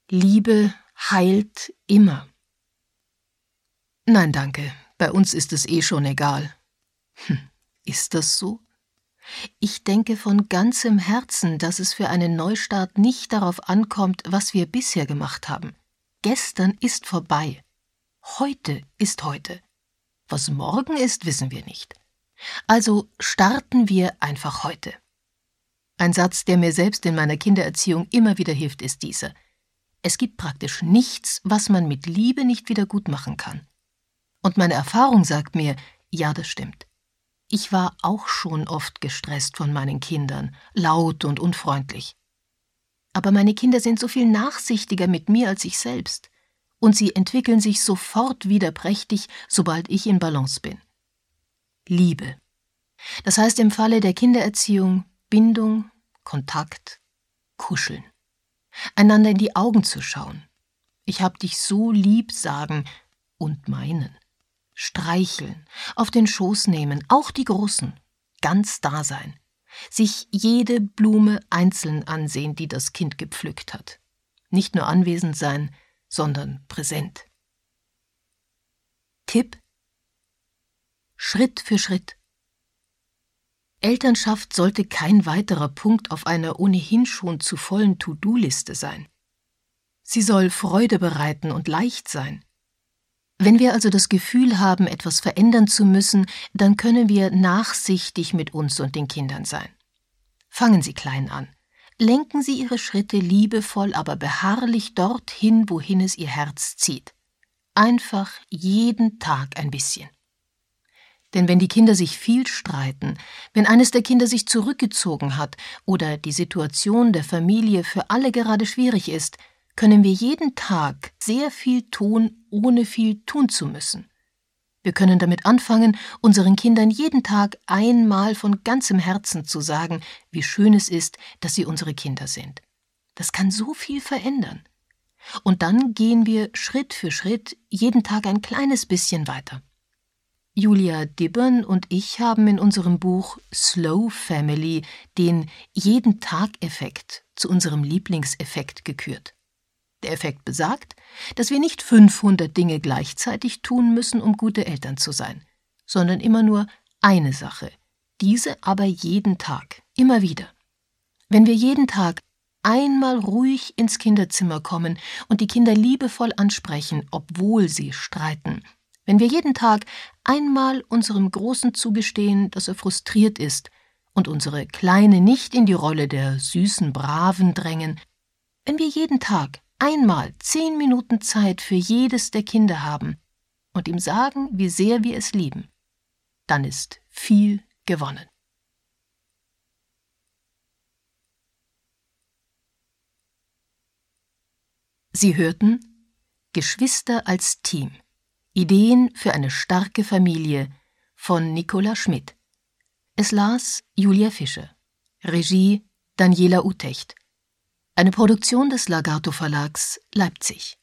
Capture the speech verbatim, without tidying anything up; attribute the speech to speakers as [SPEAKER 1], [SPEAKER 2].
[SPEAKER 1] Liebe heilt immer. Nein, danke, bei uns ist es eh schon egal. Hm, ist das so? Ich denke von ganzem Herzen, dass es für einen Neustart nicht darauf ankommt, was wir bisher gemacht haben. Gestern ist vorbei. Heute ist heute. Was morgen ist, wissen wir nicht. Also starten wir einfach heute. Ein Satz, der mir selbst in meiner Kindererziehung immer wieder hilft, ist dieser: Es gibt praktisch nichts, was man mit Liebe nicht wieder gut machen kann. Und meine Erfahrung sagt mir, ja, das stimmt. Ich war auch schon oft gestresst von meinen Kindern, laut und unfreundlich. Aber meine Kinder sind so viel nachsichtiger mit mir als ich selbst. Und sie entwickeln sich sofort wieder prächtig, sobald ich in Balance bin. Liebe. Das heißt im Falle der Kindererziehung Bindung, Kontakt, Kuscheln. Einander in die Augen zu schauen. Ich hab dich so lieb sagen und meinen. Streicheln, auf den Schoß nehmen, auch die Großen. Ganz da sein. Sich jede Blume einzeln ansehen, die das Kind gepflückt hat. Nicht nur anwesend sein, sondern präsent. Tipp: Schritt für Schritt. Elternschaft sollte kein weiterer Punkt auf einer ohnehin schon zu vollen To-Do-Liste sein. Sie soll Freude bereiten und leicht sein. Wenn wir also das Gefühl haben, etwas verändern zu müssen, dann können wir nachsichtig mit uns und den Kindern sein. Fangen Sie klein an. Lenken Sie Ihre Schritte liebevoll, aber beharrlich dorthin, wohin es Ihr Herz zieht. Einfach jeden Tag ein bisschen. Denn wenn die Kinder sich viel streiten, wenn eines der Kinder sich zurückgezogen hat oder die Situation der Familie für alle gerade schwierig ist, können wir jeden Tag sehr viel tun, ohne viel tun zu müssen. Wir können damit anfangen, unseren Kindern jeden Tag einmal von ganzem Herzen zu sagen, wie schön es ist, dass sie unsere Kinder sind. Das kann so viel verändern. Und dann gehen wir Schritt für Schritt jeden Tag ein kleines bisschen weiter. Julia Dibbern und ich haben in unserem Buch Slow Family den Jeden-Tag-Effekt zu unserem Lieblingseffekt gekürt. Der Effekt besagt, dass wir nicht fünfhundert Dinge gleichzeitig tun müssen, um gute Eltern zu sein, sondern immer nur eine Sache, diese aber jeden Tag, immer wieder. Wenn wir jeden Tag einmal ruhig ins Kinderzimmer kommen und die Kinder liebevoll ansprechen, obwohl sie streiten, wenn wir jeden Tag einmal unserem Großen zugestehen, dass er frustriert ist und unsere Kleine nicht in die Rolle der süßen Braven drängen, wenn wir jeden Tag einmal zehn Minuten Zeit für jedes der Kinder haben und ihm sagen, wie sehr wir es lieben, dann ist viel gewonnen. Sie hörten Geschwister als Team. Ideen für eine starke Familie von Nicola Schmidt. Es las Julia Fischer. Regie Daniela Utecht. Eine Produktion des Lagarto Verlags Leipzig.